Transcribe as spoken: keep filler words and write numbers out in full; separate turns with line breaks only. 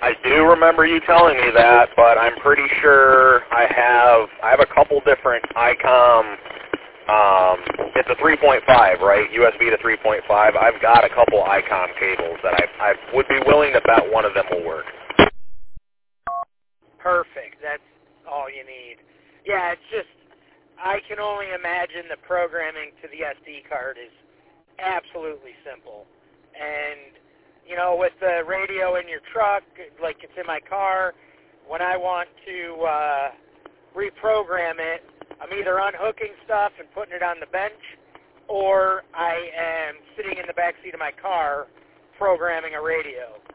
I do remember you telling me that, but I'm pretty sure I have I have a couple different ICOM. Um, it's a three point five, right? U S B to three point five. I've got a couple ICOM cables that I I would be willing to bet one of them will work.
Perfect. That's all you need. Yeah, it's just I can only imagine the programming to the S D card is absolutely simple. And, you know, with the radio in your truck, like it's in my car, when I want to uh, reprogram it, I'm either unhooking stuff and putting it on the bench, or I am sitting in the back seat of my car programming a radio.